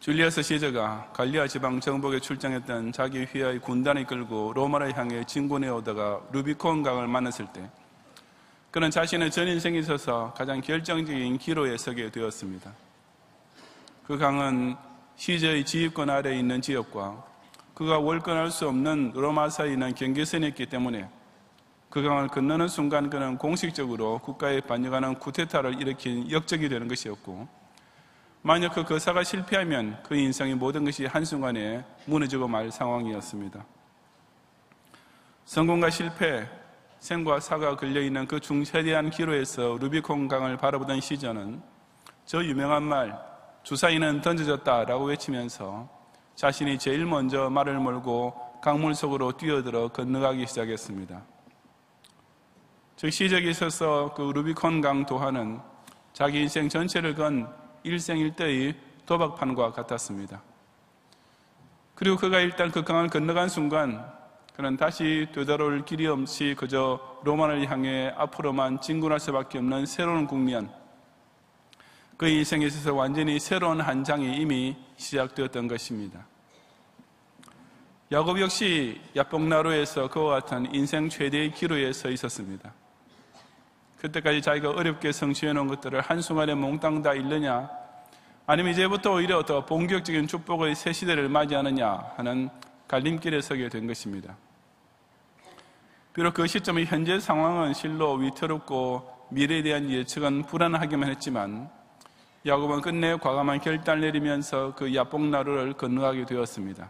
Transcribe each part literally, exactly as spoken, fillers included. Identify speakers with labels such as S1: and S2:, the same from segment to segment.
S1: 줄리어스 시저가 갈리아 지방 정복에 출정했던 자기 휘하의 군단을 끌고 로마를 향해 진군해 오다가 루비콘 강을 만났을 때 그는 자신의 전 인생에 있어서 가장 결정적인 기로에 서게 되었습니다. 그 강은 시저의 지휘권 아래에 있는 지역과 그가 월권할 수 없는 로마 사이에 있는 경계선이었기 때문에 그 강을 건너는 순간 그는 공식적으로 국가에 반역하는 쿠데타를 일으킨 역적이 되는 것이었고, 만약 그 거사가 실패하면 그 인생의 모든 것이 한순간에 무너지고 말 상황이었습니다. 성공과 실패, 생과 사가 걸려있는 그 중세대한 기로에서 루비콘 강을 바라보던 시저는 저 유명한 말, 주사위는 던져졌다라고 외치면서 자신이 제일 먼저 말을 몰고 강물 속으로 뛰어들어 건너가기 시작했습니다. 즉 시적에 있어서 그 루비콘 강 도하는 자기 인생 전체를 건 일생일대의 도박판과 같았습니다. 그리고 그가 일단 그 강을 건너간 순간 그는 다시 되돌아올 길이 없이 그저 로마를 향해 앞으로만 진군할 수밖에 없는 새로운 국면, 그 인생에 있어서 완전히 새로운 한 장이 이미 시작되었던 것입니다. 야곱 역시 야복나루에서 그와 같은 인생 최대의 기로에 서 있었습니다. 그때까지 자기가 어렵게 성취해 놓은 것들을 한순간에 몽땅 다 잃느냐, 아니면 이제부터 오히려 더 본격적인 축복의 새 시대를 맞이하느냐 하는 갈림길에 서게 된 것입니다. 비록 그 시점의 현재 상황은 실로 위태롭고 미래에 대한 예측은 불안하기만 했지만 야곱은 끝내 과감한 결단을 내리면서 그 야복나루를 건너가게 되었습니다.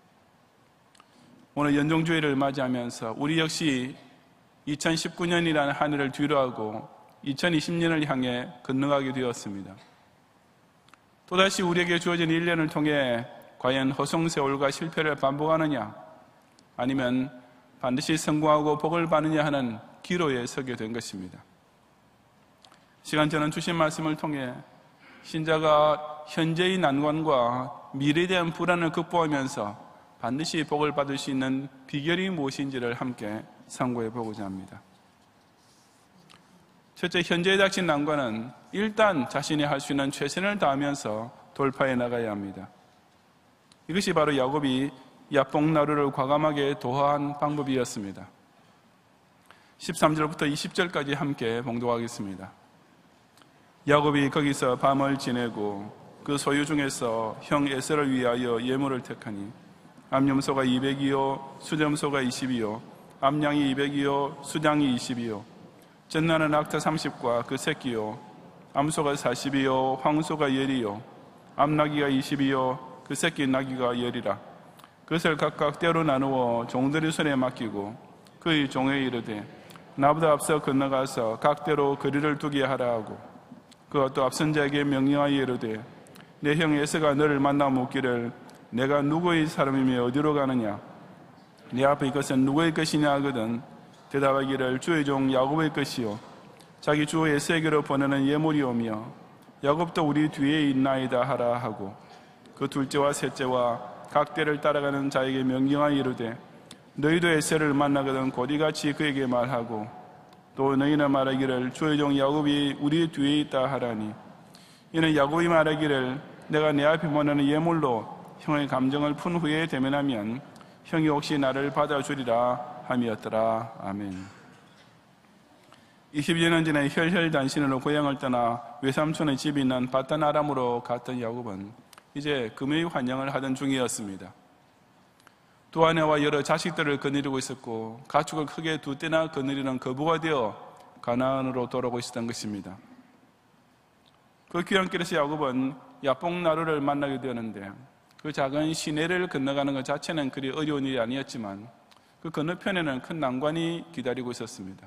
S1: 오늘 연종주의를 맞이하면서 우리 역시 이천십구 년이라는 한 해를 뒤로하고 이천이십 년을 향해 건너가게 되었습니다. 또다시 우리에게 주어진 일 년을 통해 과연 허송세월과 실패를 반복하느냐, 아니면 반드시 성공하고 복을 받느냐 하는 기로에 서게 된 것입니다. 시간 저는 주신 말씀을 통해 신자가 현재의 난관과 미래에 대한 불안을 극복하면서 반드시 복을 받을 수 있는 비결이 무엇인지를 함께 상고해 보고자 합니다. 첫째, 현재에 닥친 난관은 일단 자신이 할 수 있는 최선을 다하면서 돌파해 나가야 합니다. 이것이 바로 야곱이 야복나루를 과감하게 도하한 방법이었습니다. 십삼 절부터 이십 절까지 함께 봉독하겠습니다. 야곱이 거기서 밤을 지내고 그 소유 중에서 형 에서를 위하여 예물을 택하니 암염소가 이백이요 수점소가 이십이요 암양이 이백이요 수장이 이십이요 전나는 악타 삼십과 그 새끼요 암소가 사십이요 황소가 열이요 암나귀가 이십이요 그 새끼 나귀가 열이라. 그것을 각각 때로 나누어 종들의 손에 맡기고 그의 종에 이르되 나보다 앞서 건너가서 각대로 거리를 두게 하라 하고, 그가 또 앞선 자에게 명령하여 이르되 내 형 에서가 너를 만나 묻기를 내가 누구의 사람이며 어디로 가느냐, 내 앞에 이것은 누구의 것이냐 하거든 대답하기를 주의 종 야곱의 것이요 자기 주 에서에게로 보내는 예물이오며 야곱도 우리 뒤에 있나이다 하라 하고, 그 둘째와 셋째와 각대를 따라가는 자에게 명령하여 이르되 너희도 에서를 만나거든 곧이같이 그에게 말하고, 또 너희는 말하기를 주의 종 야곱이 우리 뒤에 있다 하라니, 이는 야곱이 말하기를 내가 내 앞에 보내는 예물로 형의 감정을 푼 후에 대면하면 형이 혹시 나를 받아주리라 함이었더라. 아멘. 이십여 년 전에 혈혈단신으로 고향을 떠나 외삼촌의 집이 있는 바단 아람으로 갔던 야곱은 이제 금의 환영을 하던 중이었습니다. 두 아내와 여러 자식들을 거느리고 있었고 가축을 크게 두 떼나 거느리는 거부가 되어 가나안으로 돌아오고 있었던 것입니다. 그 귀향길에서 야곱은 야복나루를 만나게 되었는데 그 작은 시내를 건너가는 것 자체는 그리 어려운 일이 아니었지만 그 건너편에는 큰 난관이 기다리고 있었습니다.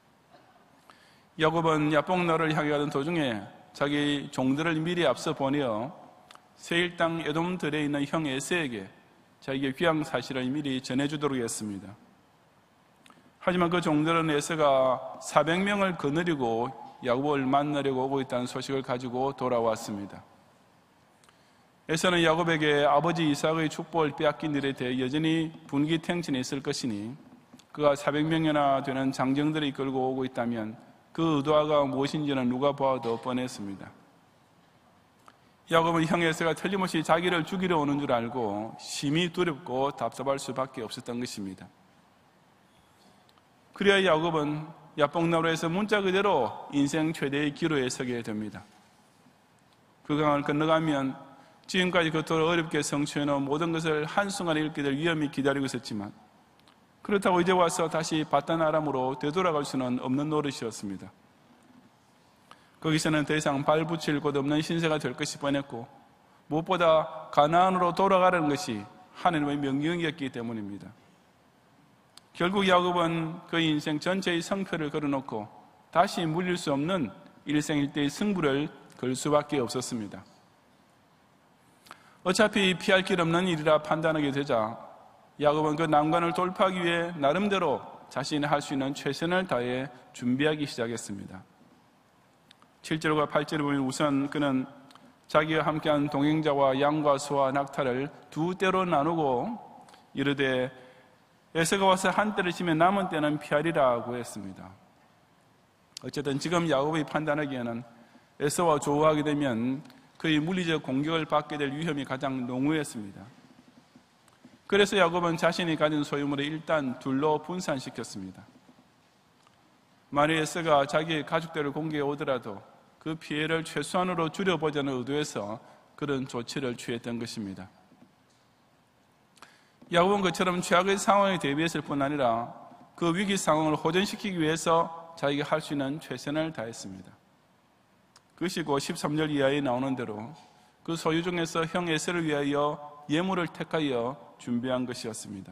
S1: 야곱은 야복나루를 향해 가던 도중에 자기 종들을 미리 앞서 보내어 세일 땅 에돔들에 있는 형 에서에게 자기의 귀향 사실을 미리 전해주도록 했습니다. 하지만 그 종들은 에서가 사백 명을 거느리고 야곱을 만나려고 오고 있다는 소식을 가지고 돌아왔습니다. 에서는 야곱에게 아버지 이삭의 축복을 빼앗긴 일에 대해 여전히 분기탱천에 있을 것이니 그가 사백 명이나 되는 장정들을 이끌고 오고 있다면 그 의도가 무엇인지는 누가 보아도 뻔했습니다. 야곱은 형 에서가 틀림없이 자기를 죽이러 오는 줄 알고 심히 두렵고 답답할 수밖에 없었던 것입니다. 그래야 야곱은 야복나루에서 문자 그대로 인생 최대의 기로에 서게 됩니다. 그 강을 건너가면 지금까지 그토록 어렵게 성취해놓은 모든 것을 한순간에 잃게 될 위험이 기다리고 있었지만, 그렇다고 이제 와서 다시 바단 아람으로 되돌아갈 수는 없는 노릇이었습니다. 거기서는 더 이상 발붙일 곳 없는 신세가 될 것이 뻔했고, 무엇보다 가나안으로 돌아가라는 것이 하나님의 명령이었기 때문입니다. 결국 야곱은 그 인생 전체의 성패를 걸어놓고 다시 물릴 수 없는 일생일대의 승부를 걸 수밖에 없었습니다. 어차피 피할 길 없는 일이라 판단하게 되자 야곱은 그 난관을 돌파하기 위해 나름대로 자신이 할 수 있는 최선을 다해 준비하기 시작했습니다. 칠 절과 팔 절을 보면 우선 그는 자기와 함께한 동행자와 양과 소와 낙타를 두 떼로 나누고 이르되 에서가 와서 한 떼를 치면 남은 떼는 피하리라고 했습니다. 어쨌든 지금 야곱이 판단하기에는 에서와 조우하게 되면 그의 물리적 공격을 받게 될 위험이 가장 농후했습니다. 그래서 야곱은 자신이 가진 소유물을 일단 둘로 분산시켰습니다. 만일 에서가 자기의 가족들을 공격해 오더라도 그 피해를 최소한으로 줄여보자는 의도에서 그런 조치를 취했던 것입니다. 야곱은 그처럼 최악의 상황에 대비했을 뿐 아니라 그 위기 상황을 호전시키기 위해서 자기가 할 수 있는 최선을 다했습니다. 그것이 곧 십삼 절 이하에 나오는 대로 그 소유 중에서 형 에서를 위하여 예물을 택하여 준비한 것이었습니다.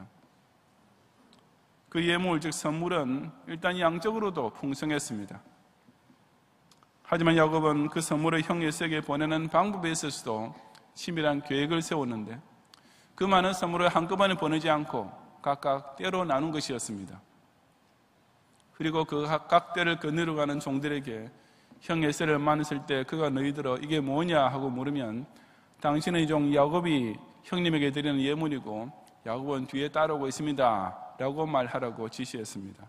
S1: 그 예물, 즉 선물은 일단 양적으로도 풍성했습니다. 하지만 야곱은 그 선물을 형 에서에게 보내는 방법에 있어서도 치밀한 계획을 세웠는데, 그 많은 선물을 한꺼번에 보내지 않고 각각 떼로 나눈 것이었습니다. 그리고 그 각각 떼를 거느려 가는 종들에게 형 에서를 만났을 때 그가 너희들어 이게 뭐냐 하고 물으면 당신의 종 야곱이 형님에게 드리는 예물이고 야곱은 뒤에 따르고 있습니다 라고 말하라고 지시했습니다.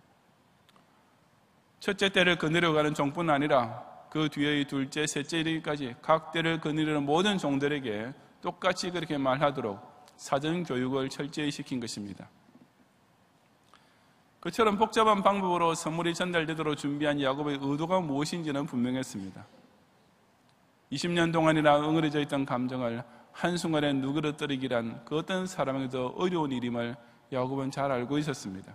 S1: 첫째 떼를 거느려 가는 종뿐 아니라 그 뒤의 둘째, 셋째 이르기까지 각 떼를 거느리는 모든 종들에게 똑같이 그렇게 말하도록 사전 교육을 철저히 시킨 것입니다. 그처럼 복잡한 방법으로 선물이 전달되도록 준비한 야곱의 의도가 무엇인지는 분명했습니다. 이십 년 동안이나 응어려져 있던 감정을 한순간에 누그러뜨리기란 그 어떤 사람에게도 어려운 일임을 야곱은 잘 알고 있었습니다.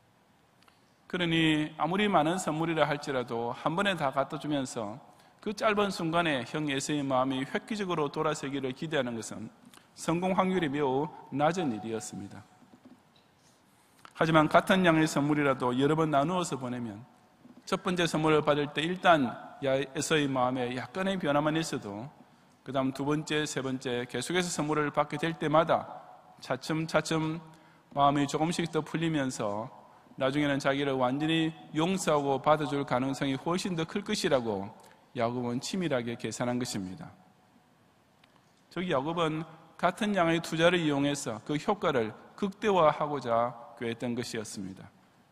S1: 그러니 아무리 많은 선물이라 할지라도 한 번에 다 갖다 주면서 그 짧은 순간에 형 에서의 마음이 획기적으로 돌아서기를 기대하는 것은 성공 확률이 매우 낮은 일이었습니다. 하지만 같은 양의 선물이라도 여러 번 나누어서 보내면 첫 번째 선물을 받을 때 일단 에서의 마음에 약간의 변화만 있어도 그 다음 두 번째, 세 번째 계속해서 선물을 받게 될 때마다 차츰차츰 마음이 조금씩 더 풀리면서 나중에는 자기를 완전히 용서하고 받아줄 가능성이 훨씬 더 클 것이라고 야곱은 치밀하게 계산한 것입니다. 저기 야곱은 같은 양의 투자를 이용해서 그 효과를 극대화하고자 꾀했던 것이었습니다.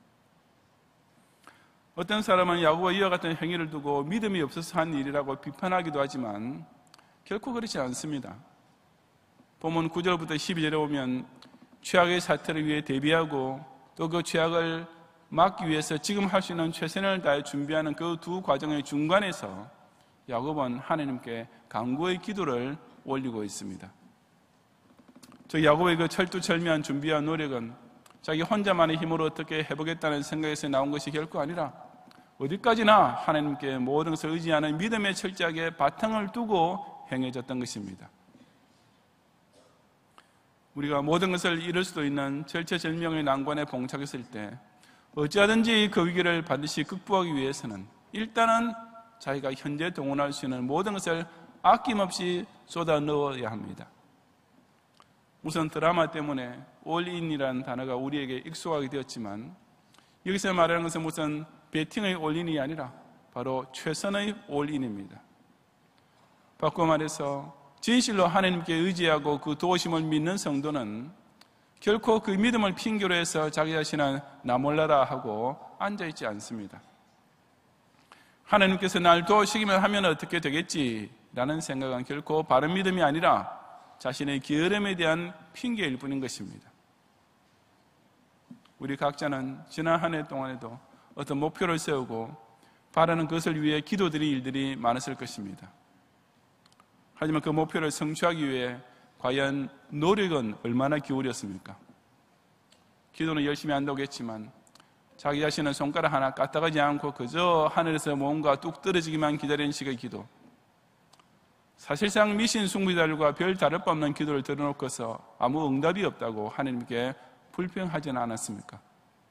S1: 어떤 사람은 야곱과 이와 같은 행위를 두고 믿음이 없어서 한 일이라고 비판하기도 하지만 결코 그렇지 않습니다. 본문 구 절부터 십이 절에 보면 최악의 사태를 위해 대비하고 또 그 최악을 막기 위해서 지금 할 수 있는 최선을 다해 준비하는 그 두 과정의 중간에서 야곱은 하나님께 간구의 기도를 올리고 있습니다. 저 야곱의 그 철두철미한 준비와 노력은 자기 혼자만의 힘으로 어떻게 해보겠다는 생각에서 나온 것이 결코 아니라 어디까지나 하나님께 모든 것을 의지하는 믿음에 철저하게 바탕을 두고 행해졌던 것입니다. 우리가 모든 것을 잃을 수도 있는 절체절명의 난관에 봉착했을 때 어찌하든지 그 위기를 반드시 극복하기 위해서는 일단은 자기가 현재 동원할 수 있는 모든 것을 아낌없이 쏟아 넣어야 합니다. 우선 드라마 때문에 올인이라는 단어가 우리에게 익숙하게 되었지만 여기서 말하는 것은 무슨 베팅의 올인이 아니라 바로 최선의 올인입니다. 바꿔 말해서 진실로 하나님께 의지하고 그 도우심을 믿는 성도는 결코 그 믿음을 핑계로 해서 자기 자신은 나 몰라라 하고 앉아있지 않습니다. 하나님께서 날 도우시기만 하면 어떻게 되겠지 라는 생각은 결코 바른 믿음이 아니라 자신의 게으름에 대한 핑계일 뿐인 것입니다. 우리 각자는 지난 한 해 동안에도 어떤 목표를 세우고 바라는 것을 위해 기도드린 일들이 많았을 것입니다. 하지만 그 목표를 성취하기 위해 과연 노력은 얼마나 기울였습니까? 기도는 열심히 한다고 했지만 자기 자신은 손가락 하나 까딱하지 않고 그저 하늘에서 뭔가 뚝 떨어지기만 기다리는 식의 기도, 사실상 미신 숭배자들과 별 다를 바 없는 기도를 들어놓고서 아무 응답이 없다고 하나님께 불평하지는 않았습니까?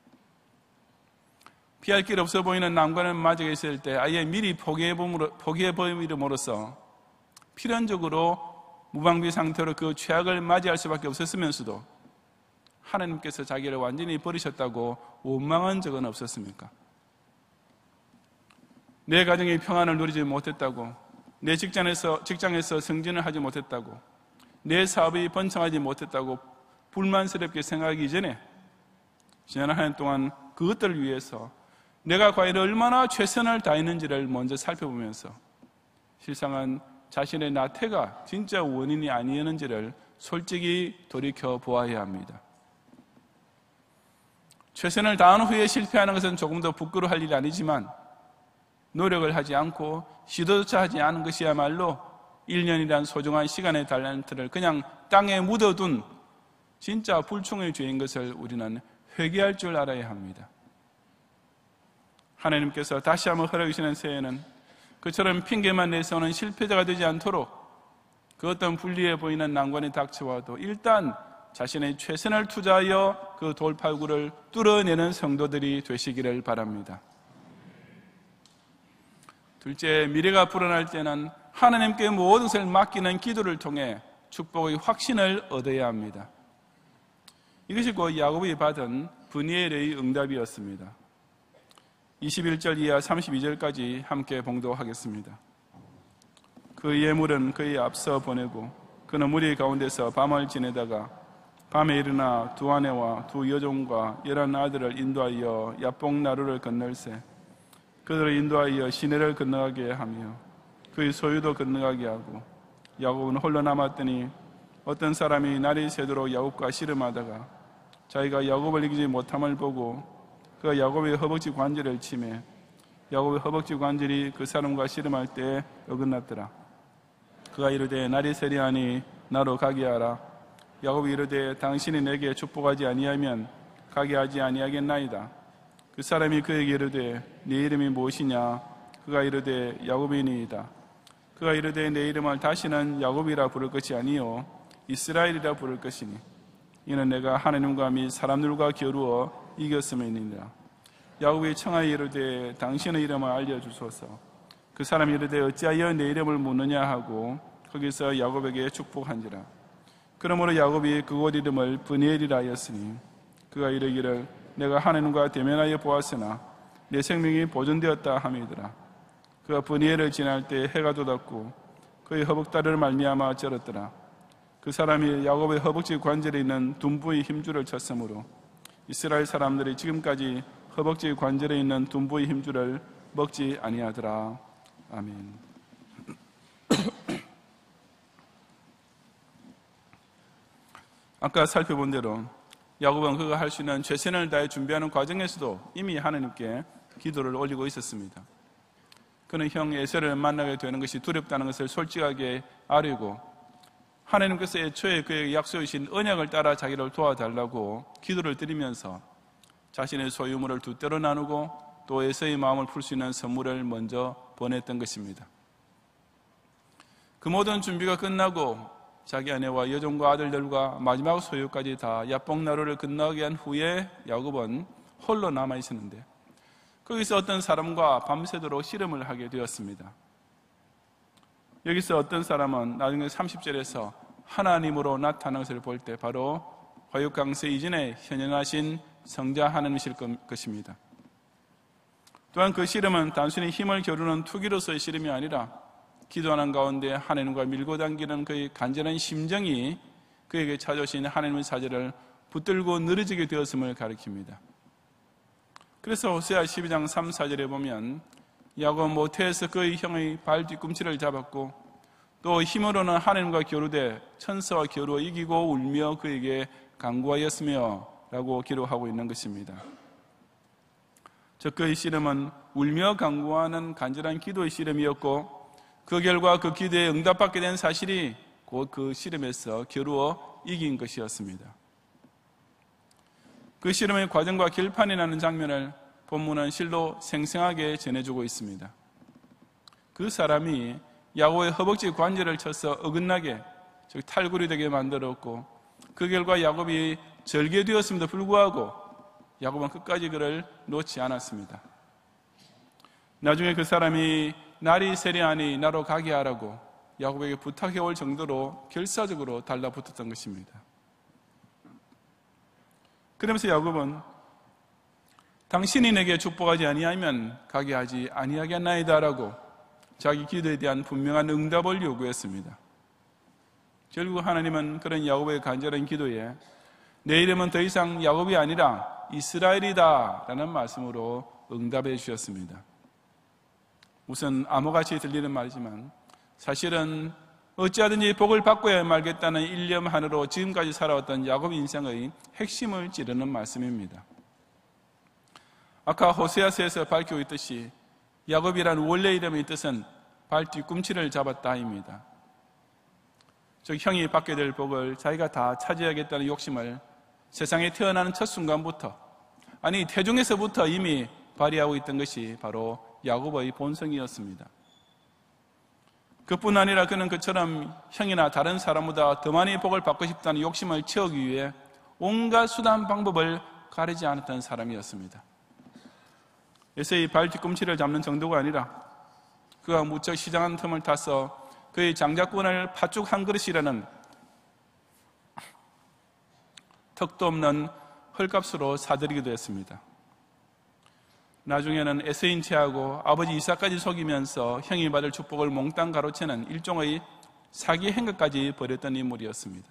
S1: 피할 길 없어 보이는 난관을 맞이하게 있을 때 아예 미리 포기해버림으로써 필연적으로 무방비 상태로 그 최악을 맞이할 수밖에 없었으면서도 하나님께서 자기를 완전히 버리셨다고 원망한 적은 없었습니까? 내 가정의 평안을 누리지 못했다고, 내 직장에서, 직장에서 승진을 하지 못했다고, 내 사업이 번창하지 못했다고 불만스럽게 생각하기 이전에 지난 한 해 동안 그것들을 위해서 내가 과연 얼마나 최선을 다했는지를 먼저 살펴보면서 실상은 자신의 나태가 진짜 원인이 아니었는지를 솔직히 돌이켜 보아야 합니다. 최선을 다한 후에 실패하는 것은 조금 더 부끄러워할 일이 아니지만 노력을 하지 않고 시도조차 하지 않은 것이야말로 일 년이란 소중한 시간의 달란트를 그냥 땅에 묻어둔 진짜 불충의 죄인 것을 우리는 회개할 줄 알아야 합니다. 하나님께서 다시 한번 허락해 주시는 새해에는 그처럼 핑계만 내세우는 실패자가 되지 않도록 그 어떤 불리해 보이는 난관이 닥쳐와도 일단 자신의 최선을 투자하여 그 돌파구를 뚫어내는 성도들이 되시기를 바랍니다. 둘째, 미래가 불어날 때는 하나님께 모든 것을 맡기는 기도를 통해 축복의 확신을 얻어야 합니다. 이것이 곧 야곱이 받은 브니엘의 응답이었습니다. 이십일 절 이하 삼십이 절까지 함께 봉독하겠습니다. 그 예물은 그의 앞서 보내고 그는 무리 가운데서 밤을 지내다가 밤에 일어나 두 아내와 두 여종과 열한 아들을 인도하여 야복 나루를 건널세 그들을 인도하여 시내를 건너가게 하며 그의 소유도 건너가게 하고 야곱은 홀로 남았더니 어떤 사람이 날이 새도록 야곱과 씨름하다가 자기가 야곱을 이기지 못함을 보고 그가 야곱의 허벅지 관절을 치매 야곱의 허벅지 관절이 그 사람과 씨름할 때 어긋났더라. 그가 이르되 날이 새리하니 나로 가게 하라. 야곱이 이르되 당신이 내게 축복하지 아니하면 가게 하지 아니하겠나이다. 그 사람이 그에게 이르되 네 이름이 무엇이냐? 그가 이르되 야곱이니이다. 그가 이르되 내 이름을 다시는 야곱이라 부를 것이 아니요 이스라엘이라 부를 것이니 이는 내가 하나님과 및 사람들과 겨루어 이겼음이니라. 야곱이 청하여 이르되 당신의 이름을 알려주소서. 그 사람이 이르되 어찌하여 내 이름을 묻느냐 하고 거기서 야곱에게 축복한지라. 그러므로 야곱이 그곳 이름을 브니엘이라 하였으니 그가 이르기를 내가 하나님과 대면하여 보았으나 내 생명이 보존되었다 함이더라. 그가 브니엘을 지날 때 해가 돋았고 그의 허벅다리를 말미암아 쩔었더라. 그 사람이 야곱의 허벅지 관절에 있는 둔부의 힘줄을 쳤으므로 이스라엘 사람들이 지금까지 허벅지 관절에 있는 둔부의 힘줄을 먹지 아니하더라. 아멘. 아까 살펴본 대로 야곱은 그가 할 수 있는 최선을 다해 준비하는 과정에서도 이미 하나님께 기도를 올리고 있었습니다. 그는 형 에서를 만나게 되는 것이 두렵다는 것을 솔직하게 아뢰고 하나님께서 애초에 그에게 약속해 주신 언약을 따라 자기를 도와달라고 기도를 드리면서 자신의 소유물을 두 때로 나누고 또 에서의 마음을 풀 수 있는 선물을 먼저 보냈던 것입니다. 그 모든 준비가 끝나고 자기 아내와 여종과 아들들과 마지막 소유까지 다 야복나루를 건너게 한 후에 야곱은 홀로 남아 있었는데 거기서 어떤 사람과 밤새도록 씨름을 하게 되었습니다. 여기서 어떤 사람은 나중에 삼십 절에서 하나님으로 나타나는 것을 볼 때 바로 화육강세 이전에 현현하신 성자 하나님이실 것입니다. 또한 그 씨름은 단순히 힘을 겨루는 투기로서의 씨름이 아니라 기도하는 가운데 하나님과 밀고 당기는 그의 간절한 심정이 그에게 찾아오신 하나님의 사절을 붙들고 늘어지게 되었음을 가리킵니다. 그래서 호세아 십이 장 삼, 사 절에 보면 야곱 모태에서 그의 형의 발 뒤꿈치를 잡았고 또 힘으로는 하나님과 겨루되 천사와 겨루어 이기고 울며 그에게 간구하였으며 라고 기록하고 있는 것입니다. 즉 그의 씨름은 울며 간구하는 간절한 기도의 씨름이었고 그 결과 그 기도에 응답받게 된 사실이 곧 그 씨름에서 겨루어 이긴 것이었습니다. 그 씨름의 과정과 결판이 나는 장면을 본문은 실로 생생하게 전해주고 있습니다. 그 사람이 야곱의 허벅지 관절을 쳐서 어긋나게, 즉 탈골이 되게 만들었고 그 결과 야곱이 절개되었음에도 불구하고 야곱은 끝까지 그를 놓지 않았습니다. 나중에 그 사람이 날이 세리하니 나로 가게 하라고 야곱에게 부탁해 올 정도로 결사적으로 달라붙었던 것입니다. 그러면서 야곱은 당신이 내게 축복하지 아니하면 가게 하지 아니하겠나이다라고 자기 기도에 대한 분명한 응답을 요구했습니다. 결국 하나님은 그런 야곱의 간절한 기도에 내 이름은 더 이상 야곱이 아니라 이스라엘이다 라는 말씀으로 응답해 주셨습니다. 우선 암호같이 들리는 말이지만 사실은 어찌하든지 복을 바꿔야 말겠다는 일념 하나로 지금까지 살아왔던 야곱 인생의 핵심을 찌르는 말씀입니다. 아까 호세아서에서 밝히고 있듯이 야곱이란 원래 이름의 뜻은 발 뒤꿈치를 잡았다입니다. 즉 형이 받게 될 복을 자기가 다 차지하겠다는 욕심을 세상에 태어나는 첫 순간부터, 아니 태중에서부터 이미 발휘하고 있던 것이 바로 야곱의 본성이었습니다. 그뿐 아니라 그는 그처럼 형이나 다른 사람보다 더 많이 복을 받고 싶다는 욕심을 채우기 위해 온갖 수단 방법을 가리지 않았던 사람이었습니다. 에세이 발 뒤꿈치를 잡는 정도가 아니라 그가 무척 시장한 틈을 타서 그의 장자권을 팥죽 한 그릇이라는 턱도 없는 헐값으로 사들이기도 했습니다. 나중에는 에세인 채하고 아버지 이삭까지 속이면서 형이 받을 축복을 몽땅 가로채는 일종의 사기 행각까지 벌였던 인물이었습니다.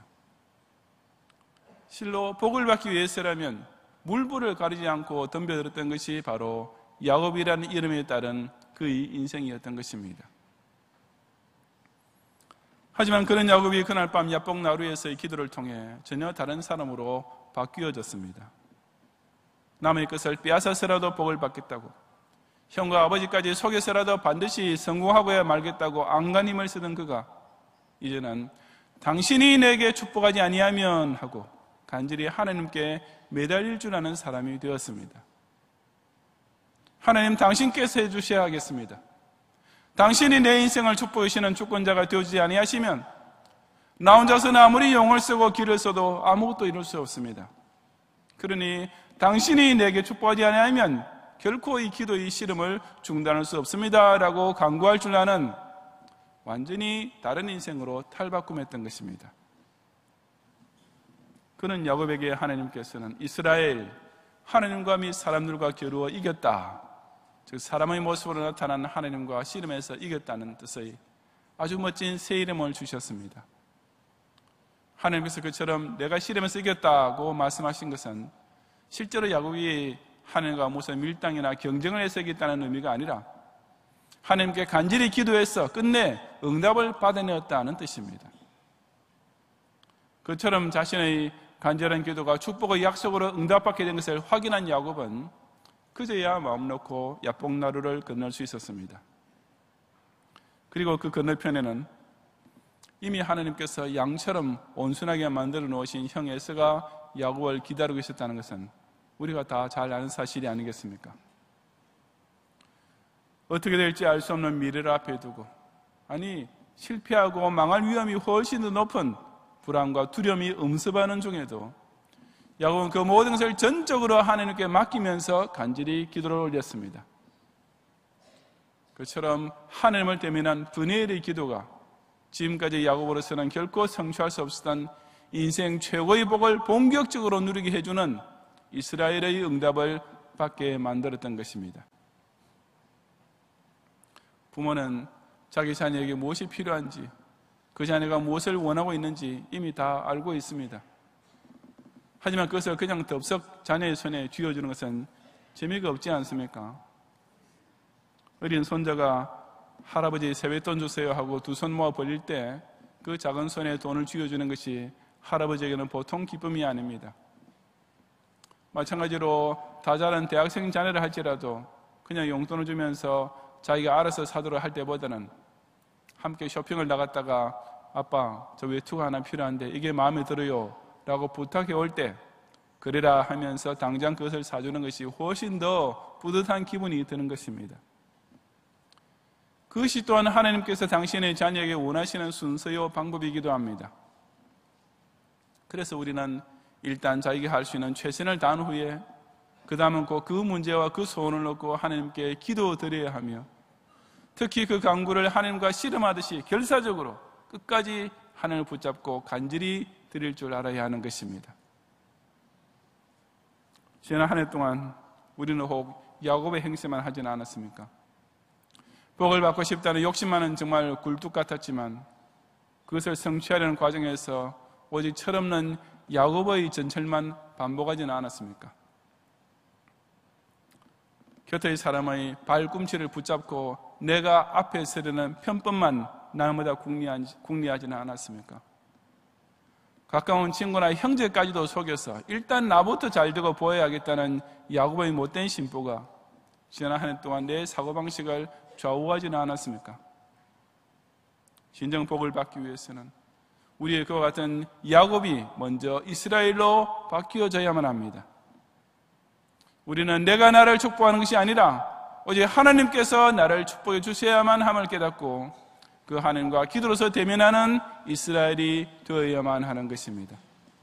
S1: 실로 복을 받기 위해서라면 물불을 가리지 않고 덤벼들었던 것이 바로 야곱이라는 이름에 따른 그의 인생이었던 것입니다. 하지만 그런 야곱이 그날 밤 야복 나루에서의 기도를 통해 전혀 다른 사람으로 바뀌어졌습니다. 남의 것을 빼앗아서라도 복을 받겠다고, 형과 아버지까지 속여서라도 반드시 성공하고야 말겠다고 안간힘을 쓰던 그가 이제는 당신이 내게 축복하지 아니하면 하고 간절히 하나님께 매달릴 줄 아는 사람이 되었습니다. 하나님, 당신께서 해주셔야 하겠습니다. 당신이 내 인생을 축복하시는 주권자가 되어주지 아니하시면 나 혼자서는 아무리 용을 쓰고 길을 써도 아무것도 이룰 수 없습니다. 그러니 당신이 내게 축복하지 아니하면 결코 이 기도의 씨름을 중단할 수 없습니다 라고 간구할 줄 아는 완전히 다른 인생으로 탈바꿈했던 것입니다. 그는 야곱에게 하나님께서는 이스라엘, 하나님과 및 사람들과 겨루어 이겼다, 즉 사람의 모습으로 나타난 하나님과 씨름에서 이겼다는 뜻의 아주 멋진 새 이름을 주셨습니다. 하나님께서 그처럼 내가 씨름에서 이겼다고 말씀하신 것은 실제로 야곱이 하나님과 무슨 밀당이나 경쟁을 해서 이겼다는 의미가 아니라 하나님께 간절히 기도해서 끝내 응답을 받아내었다는 뜻입니다. 그처럼 자신의 간절한 기도가 축복의 약속으로 응답받게 된 것을 확인한 야곱은 그제야 마음 놓고 야복나루를 건널 수 있었습니다. 그리고 그 건너편에는 이미 하나님께서 양처럼 온순하게 만들어 놓으신 형 에서가 야곱을 기다리고 있었다는 것은 우리가 다 잘 아는 사실이 아니겠습니까? 어떻게 될지 알 수 없는 미래를 앞에 두고, 아니 실패하고 망할 위험이 훨씬 더 높은 불안과 두려움이 음습하는 중에도 야곱은 그 모든 것을 전적으로 하나님께 맡기면서 간절히 기도를 올렸습니다. 그처럼 하나님을 대면한 브니엘의 기도가 지금까지 야곱으로서는 결코 성취할 수 없었던 인생 최고의 복을 본격적으로 누리게 해주는 이스라엘의 응답을 받게 만들었던 것입니다. 부모는 자기 자녀에게 무엇이 필요한지, 그 자녀가 무엇을 원하고 있는지 이미 다 알고 있습니다. 하지만 그것을 그냥 덥석 자녀의 손에 쥐어주는 것은 재미가 없지 않습니까? 어린 손자가 할아버지 세뱃돈 주세요 하고 두 손 모아 벌릴 때 그 작은 손에 돈을 쥐어주는 것이 할아버지에게는 보통 기쁨이 아닙니다. 마찬가지로 다 자란 대학생 자녀를 할지라도 그냥 용돈을 주면서 자기가 알아서 사도록 할 때보다는 함께 쇼핑을 나갔다가 아빠 저 외투가 하나 필요한데 이게 마음에 들어요 라고 부탁해 올 때 그래라 하면서 당장 그것을 사주는 것이 훨씬 더 뿌듯한 기분이 드는 것입니다. 그것이 또한 하나님께서 당신의 자녀에게 원하시는 순서요 방법이기도 합니다. 그래서 우리는 일단 자기가 할 수 있는 최선을 다한 후에 그 다음은 꼭 그 문제와 그 소원을 놓고 하나님께 기도드려야 하며 특히 그 강구를 하나님과 씨름하듯이 결사적으로 끝까지 하나님을 붙잡고 간절히 드릴 줄 알아야 하는 것입니다. 지난 한 해 동안 우리는 혹 야곱의 행세만 하지는 않았습니까? 복을 받고 싶다는 욕심만은 정말 굴뚝 같았지만 그것을 성취하려는 과정에서 오직 철없는 야곱의 전철만 반복하지는 않았습니까? 곁의 사람의 발꿈치를 붙잡고 내가 앞에 서려는 편법만 날마다 궁리하지는 않았습니까? 가까운 친구나 형제까지도 속여서 일단 나부터 잘 되고 보여야겠다는 야곱의 못된 심보가 지난 한 해 동안 내 사고방식을 좌우하지는 않았습니까? 진정 복을 받기 위해서는 우리의 그와 같은 야곱이 먼저 이스라엘로 바뀌어져야만 합니다. 우리는 내가 나를 축복하는 것이 아니라 오직 하나님께서 나를 축복해 주셔야만 함을 깨닫고 그 하나님과 기도로서 대면하는 이스라엘이 되어야만 하는 것입니다.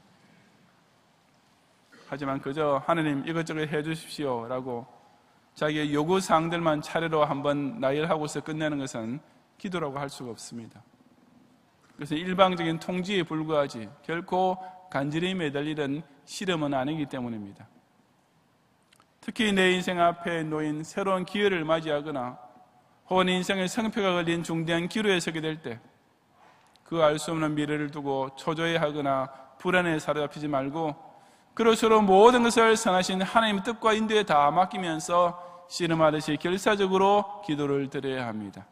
S1: 하지만 그저 하나님 이것저것 해 주십시오 라고 자기의 요구사항들만 차례로 한번 나열하고서 끝내는 것은 기도라고 할 수가 없습니다. 그래서 일방적인 통지에 불과하지 결코 간절히 매달리는 실험은 아니기 때문입니다. 특히 내 인생 앞에 놓인 새로운 기회를 맞이하거나 혹은 인생의 성패가 걸린 중대한 기로에 서게 될 때 그 알 수 없는 미래를 두고 초조해하거나 불안에 사로잡히지 말고 그럴수록 모든 것을 선하신 하나님의 뜻과 인도에 다 맡기면서 씨름하듯이 결사적으로 기도를 드려야 합니다.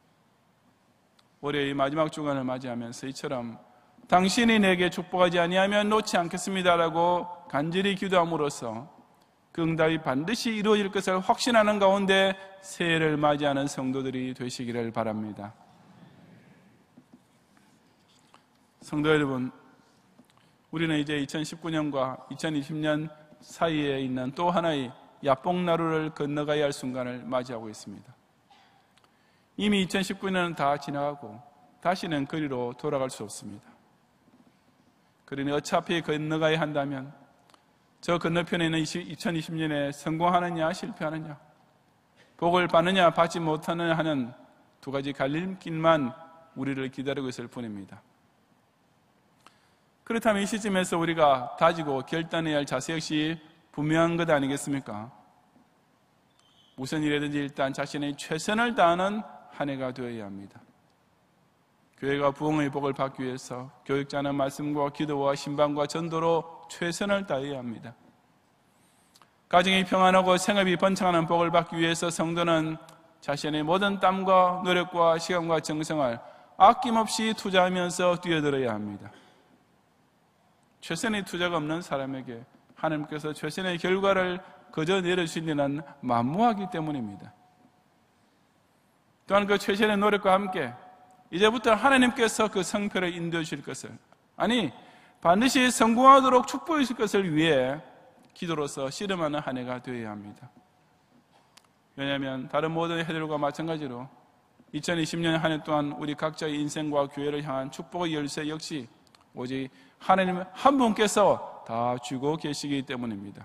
S1: 올해의 마지막 주간을 맞이하면서 이처럼 당신이 내게 축복하지 아니하면 놓지 않겠습니다라고 간절히 기도함으로써 그 응답이 반드시 이루어질 것을 확신하는 가운데 새해를 맞이하는 성도들이 되시기를 바랍니다. 성도 여러분, 우리는 이제 이천십구 년과 이천이십 년 사이에 있는 또 하나의 야뽕나루를 건너가야 할 순간을 맞이하고 있습니다. 이미 이천십구 년은 다 지나가고 다시는 거리로 돌아갈 수 없습니다. 그러니 어차피 건너가야 한다면 저 건너편에 있는 이천이십 년에 성공하느냐 실패하느냐, 복을 받느냐 받지 못하느냐 하는 두 가지 갈림길만 우리를 기다리고 있을 뿐입니다. 그렇다면 이 시점에서 우리가 다지고 결단해야 할 자세 역시 분명한 것 아니겠습니까? 무슨 일이든지 일단 자신의 최선을 다하는 한 해가 되어야 합니다. 교회가 부흥의 복을 받기 위해서 교육자는 말씀과 기도와 신방과 전도로 최선을 다해야 합니다. 가정이 평안하고 생업이 번창하는 복을 받기 위해서 성도는 자신의 모든 땀과 노력과 시간과 정성을 아낌없이 투자하면서 뛰어들어야 합니다. 최선의 투자가 없는 사람에게 하나님께서 최선의 결과를 거저 내려주시는 만무하기 때문입니다. 또한 그 최선의 노력과 함께 이제부터 하나님께서 그 성패를 인도해 주실 것을, 아니 반드시 성공하도록 축복해 주실 것을 위해 기도로서 씨름하는 한 해가 되어야 합니다. 왜냐하면 다른 모든 해들과 마찬가지로 이천이십 년 한 해 동안 우리 각자의 인생과 교회를 향한 축복의 열쇠 역시 오직 하나님 한 분께서 다 주고 계시기 때문입니다.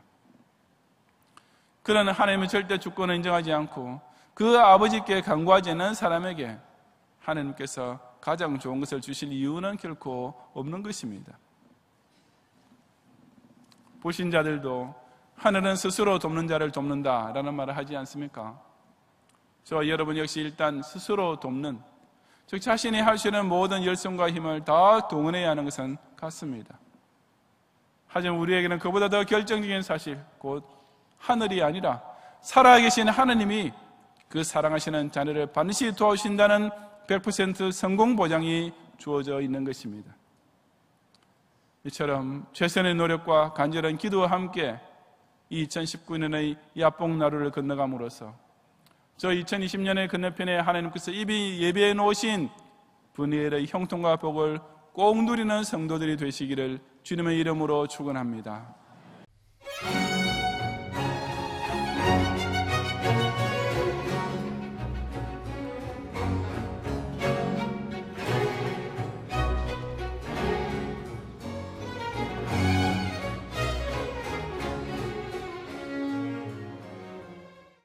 S1: 그러나 하나님은 절대 주권을 인정하지 않고 그 아버지께 간구하지 않는 사람에게 하나님께서 가장 좋은 것을 주실 이유는 결코 없는 것입니다. 불신자들도 하늘은 스스로 돕는 자를 돕는다라는 말을 하지 않습니까? 저와 여러분 역시 일단 스스로 돕는, 즉 자신이 할 수 있는 모든 열성과 힘을 다 동원해야 하는 것은 같습니다. 하지만 우리에게는 그보다 더 결정적인 사실, 곧 하늘이 아니라 살아계신 하느님이 그 사랑하시는 자녀를 반드시 도와주신다는 백 퍼센트 성공 보장이 주어져 있는 것입니다. 이처럼 최선의 노력과 간절한 기도와 함께 이 이천십구 년의 야복나루를 건너감으로써 저 이천이십 년의 건너편에 하나님께서 이미 예배해 놓으신 분이엘의 형통과 복을 꼭 누리는 성도들이 되시기를 주님의 이름으로 축원합니다.